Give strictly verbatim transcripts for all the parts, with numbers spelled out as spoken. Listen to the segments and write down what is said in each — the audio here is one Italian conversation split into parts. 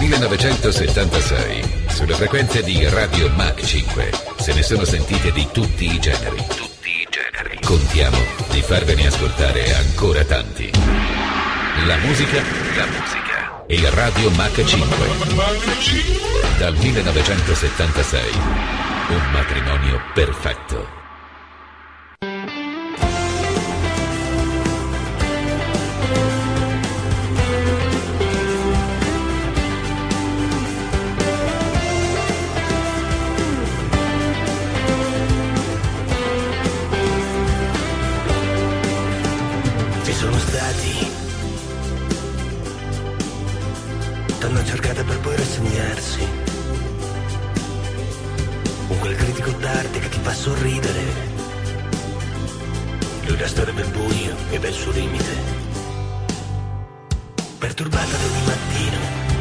millenovecentosettantasei, sulle frequenze di Radio Mach cinque, se ne sono sentite di tutti i generi. Tutti i generi. Contiamo di farvene ascoltare ancora tanti. La musica, la musica. E Radio Mach cinque. Dal millenovecentosettantasei, un matrimonio perfetto. Sorridere, lui resterebbe buio e bel suo limite, perturbata da ogni mattino,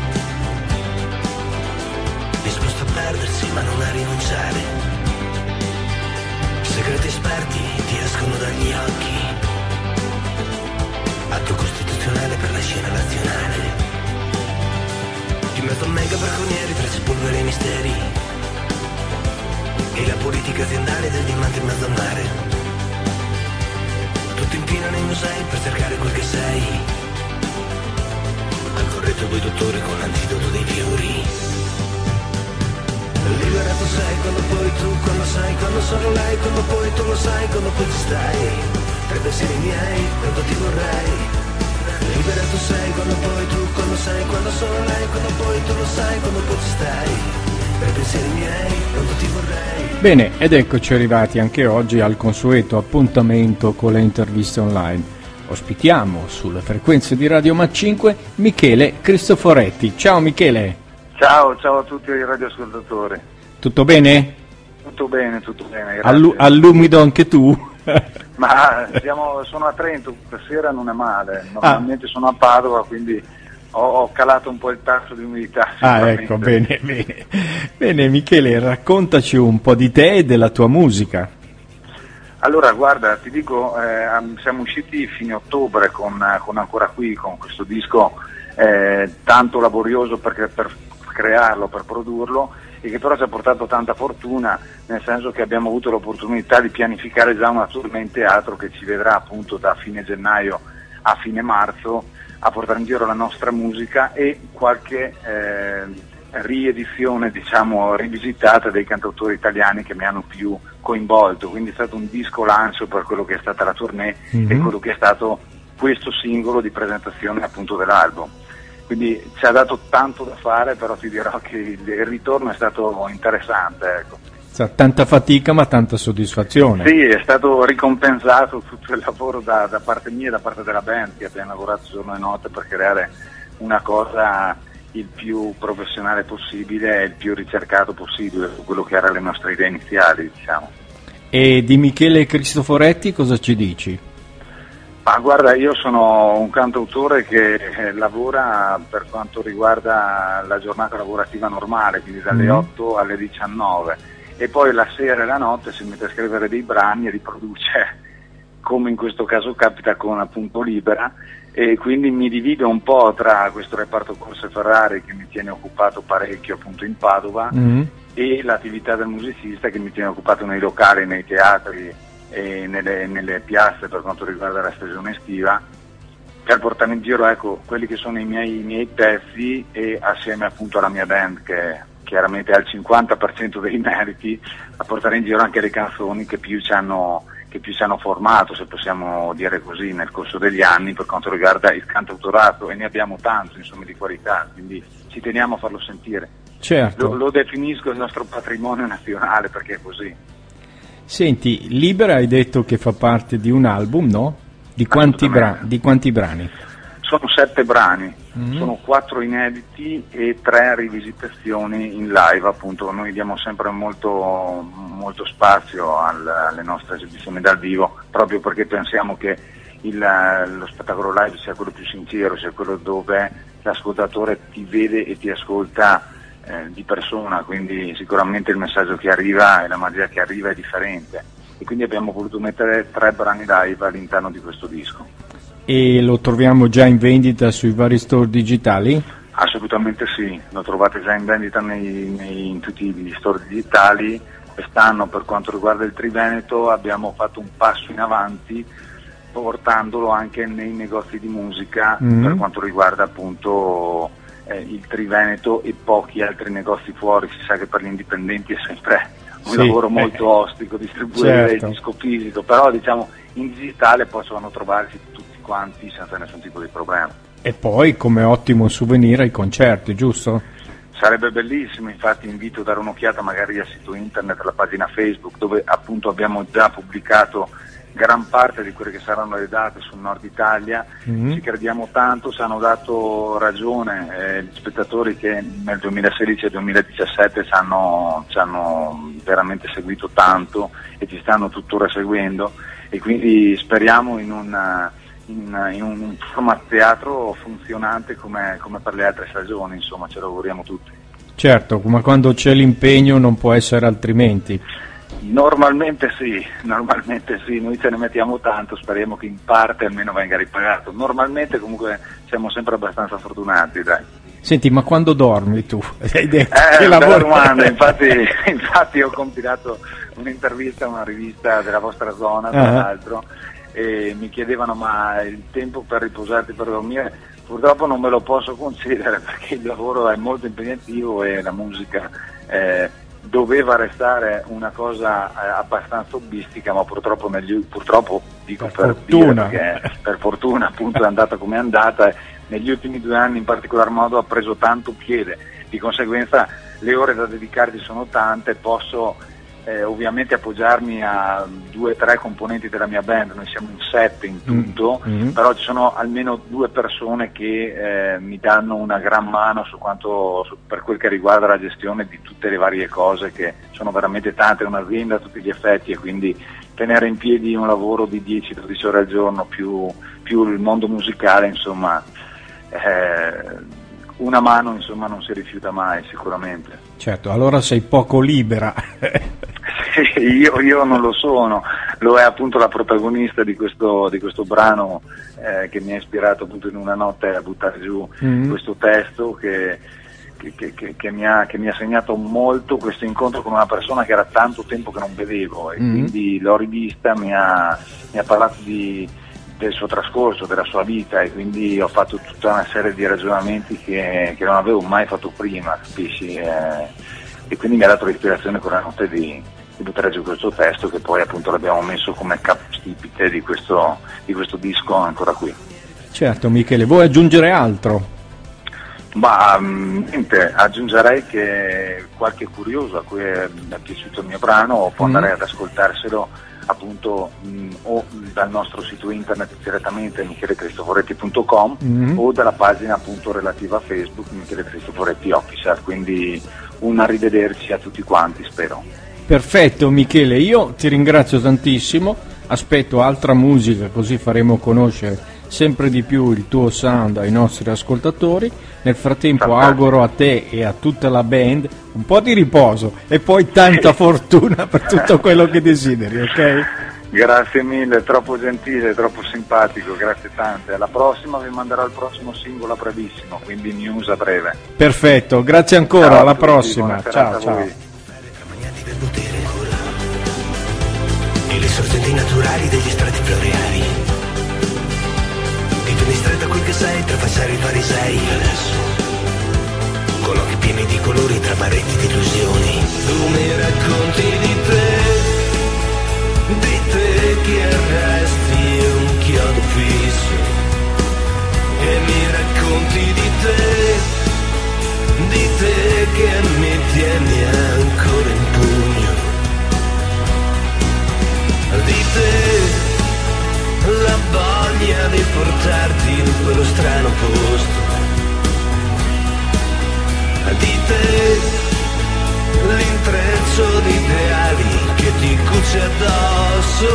disposto a perdersi ma non a rinunciare, segreti esperti ti escono dagli occhi, atto costituzionale per la scena nazionale, in mezzo a mega bracconieri tra spolvere e misteri, e la politica aziendale del diamante in mezzo al mare. Tutti infilano nei musei per cercare quel che sei. Al corretto due dottori con l'antidoto dei fiori. Liberato sei quando poi tu, quando sai, quando sono lei, quando poi tu lo sai, quando poi ci stai. Tra i pensieri miei, quando ti vorrei. Liberato sei quando poi tu, quando sai, quando sono lei, quando poi tu lo sai, quando poi ci stai. Tra i pensieri miei, quando ti vorrei. Bene, ed eccoci arrivati anche oggi al consueto appuntamento con le interviste online. Ospitiamo sulle frequenze di Radio Mach cinque Michele Cristoforetti. Ciao Michele. Ciao, ciao a tutti i radioascoltatori. Tutto bene? Tutto bene, tutto bene, grazie. Allu- allumido anche tu? Ma siamo, sono a Trento, stasera non è male, normalmente ah. sono a Padova, quindi ho calato un po' il tasso di umidità. Ah, ecco, bene, bene. Bene, Michele, raccontaci un po' di te e della tua musica. Allora, guarda, ti dico, eh, siamo usciti fine ottobre con, con Ancora Qui, con questo disco eh, tanto laborioso per, per crearlo, per produrlo, e che però ci ha portato tanta fortuna, nel senso che abbiamo avuto l'opportunità di pianificare già una tournée in teatro che ci vedrà appunto da fine gennaio a fine marzo a portare in giro la nostra musica e qualche eh, riedizione, diciamo, rivisitata dei cantautori italiani che mi hanno più coinvolto, quindi è stato un disco lancio per quello che è stata la tournée mm-hmm. e quello che è stato questo singolo di presentazione appunto dell'album. Quindi ci ha dato tanto da fare, però ti dirò che il ritorno è stato interessante, ecco. Tanta fatica ma tanta soddisfazione. Sì, è stato ricompensato tutto il lavoro da, da parte mia e da parte della band, che abbiamo lavorato giorno e notte per creare una cosa il più professionale possibile e il più ricercato possibile su quello che erano le nostre idee iniziali, diciamo. E di Michele Cristoforetti cosa ci dici? Ma guarda, io sono un cantautore che eh, lavora per quanto riguarda la giornata lavorativa normale, quindi dalle mm. otto alle diciannove. E poi la sera e la notte si mette a scrivere dei brani e li produce, come in questo caso capita con appunto Libera, e quindi mi divido un po' tra questo reparto Corse Ferrari che mi tiene occupato parecchio appunto in Padova mm-hmm. e l'attività del musicista che mi tiene occupato nei locali, nei teatri e nelle, nelle piazze per quanto riguarda la stagione estiva, per portare in giro ecco quelli che sono i miei, i miei pezzi e assieme appunto alla mia band che chiaramente ha il cinquanta per cento dei meriti a portare in giro anche le canzoni che più ci hanno, che più ci hanno formato, se possiamo dire così, nel corso degli anni per quanto riguarda il cantautorato, e ne abbiamo tanto insomma di qualità, quindi ci teniamo a farlo sentire. Certo. Lo, lo definisco il nostro patrimonio nazionale perché è così. Senti, Libera hai detto che fa parte di un album, no? Di quanti, bra- di quanti brani? Sono sette brani, mm-hmm. sono quattro inediti e tre rivisitazioni in live, appunto. Noi diamo sempre molto, molto spazio al, alle nostre esibizioni dal vivo, proprio perché pensiamo che il, lo spettacolo live sia quello più sincero, sia quello dove l'ascoltatore ti vede e ti ascolta eh, di persona, quindi sicuramente il messaggio che arriva e la magia che arriva è differente, e quindi abbiamo voluto mettere tre brani live all'interno di questo disco. E lo troviamo già in vendita sui vari store digitali? Assolutamente sì, lo trovate già in vendita nei, nei, in tutti gli store digitali. Quest'anno, per quanto riguarda il Triveneto, abbiamo fatto un passo in avanti portandolo anche nei negozi di musica, mm. per quanto riguarda appunto eh, il Triveneto e pochi altri negozi fuori. Si sa che per gli indipendenti è sempre un sì, lavoro molto eh. ostico distribuire certo. il disco fisico, però diciamo in digitale possono trovarsi tutti quanti senza nessun tipo di problema. E poi come ottimo souvenir ai concerti, giusto? Sarebbe bellissimo, infatti invito a dare un'occhiata magari al sito internet, alla pagina Facebook, dove appunto abbiamo già pubblicato gran parte di quelle che saranno le date sul nord Italia. Mm-hmm. Ci crediamo tanto, ci hanno dato ragione eh, gli spettatori che nel duemilasedici e duemiladiciassette ci hanno, ci hanno veramente seguito tanto e ci stanno tuttora seguendo, e quindi speriamo in una In, in un format teatro funzionante come, come per le altre stagioni, insomma ce lo auguriamo tutti. Certo, ma quando c'è l'impegno non può essere altrimenti. Normalmente sì, normalmente sì, noi ce ne mettiamo tanto, speriamo che in parte almeno venga ripagato. Normalmente comunque siamo sempre abbastanza fortunati, dai. Senti, ma quando dormi tu? Hai detto eh, che bella domanda, infatti, infatti ho compilato un'intervista a una rivista della vostra zona, tra uh-huh. l'altro, e mi chiedevano ma il tempo per riposarti, per dormire, purtroppo non me lo posso concedere perché il lavoro è molto impegnativo e la musica eh, doveva restare una cosa eh, abbastanza hobbistica, ma purtroppo, negli, purtroppo dico per, per fortuna dire, perché per fortuna appunto è andata come è andata, e negli ultimi due anni in particolar modo ha preso tanto piede, di conseguenza le ore da dedicargli sono tante. Posso Eh, ovviamente appoggiarmi a due o tre componenti della mia band, noi siamo in sette in tutto, mm-hmm. però ci sono almeno due persone che eh, mi danno una gran mano su quanto, su, per quel che riguarda la gestione di tutte le varie cose, che sono veramente tante, è un'azienda a tutti gli effetti, e quindi tenere in piedi un lavoro di dieci dodici ore al giorno più, più il mondo musicale, insomma eh, una mano insomma non si rifiuta mai sicuramente. Certo, allora sei poco libera. Sì, io, io non lo sono, lo è appunto la protagonista di questo, di questo brano eh, che mi ha ispirato appunto in una notte a buttare giù mm-hmm. questo testo che, che, che, che, mi ha, che mi ha segnato molto questo incontro con una persona che era tanto tempo che non vedevo, e mm-hmm. quindi l'ho rivista, mi ha, mi ha parlato di, del suo trascorso, della sua vita, e quindi ho fatto tutta una serie di ragionamenti che, che non avevo mai fatto prima, capisci? Eh, e quindi mi ha dato l'ispirazione con la notte di, di buttare giù questo testo, che poi appunto l'abbiamo messo come capostipite di questo, di questo disco ancora qui. Certo, Michele, vuoi aggiungere altro? Ma niente, aggiungerei che qualche curioso a cui è, è piaciuto il mio brano può mm. andare ad ascoltarselo appunto mh, o dal nostro sito internet direttamente michele cristoforetti punto com mm-hmm. o dalla pagina appunto relativa a Facebook Michele Cristoforetti Official, quindi un arrivederci a tutti quanti, spero. Perfetto Michele, io ti ringrazio tantissimo, aspetto altra musica così faremo conoscere sempre di più il tuo sound ai nostri ascoltatori. Nel frattempo Fantastico. Auguro a te e a tutta la band un po' di riposo e poi tanta fortuna per tutto quello che desideri, ok? Grazie mille, troppo gentile, troppo simpatico, grazie tante. Alla prossima vi manderò il prossimo singolo a brevissimo, quindi news a breve. Perfetto, grazie ancora, ciao, alla prossima. Ciao, ciao. E le sorgenti naturali degli strati floreali, tieni stretta quel che sei, trapassare i farisei. Adesso, con occhi pieni di colori tra baretti di illusioni, tu mi racconti di te, di te che resti un chiodo fisso, e mi racconti di te, di te che mi tieni ancora in pugno, di te la voglia di portarti in quello strano posto, di te l'intreccio di ideali che ti cuce addosso.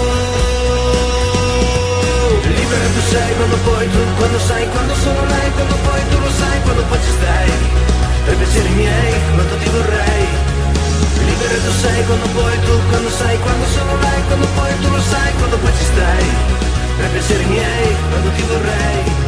Libera tu sei quando poi tu, quando sai, quando sono lei, quando poi tu lo sai, quando poi ci stai, per piacere miei, quanto ti vorrei. Libera tu sei quando poi tu, quando sai, quando sono lei, quando poi tu lo sai, quando poi ci stai, per piacere miei, quando ti vorrei.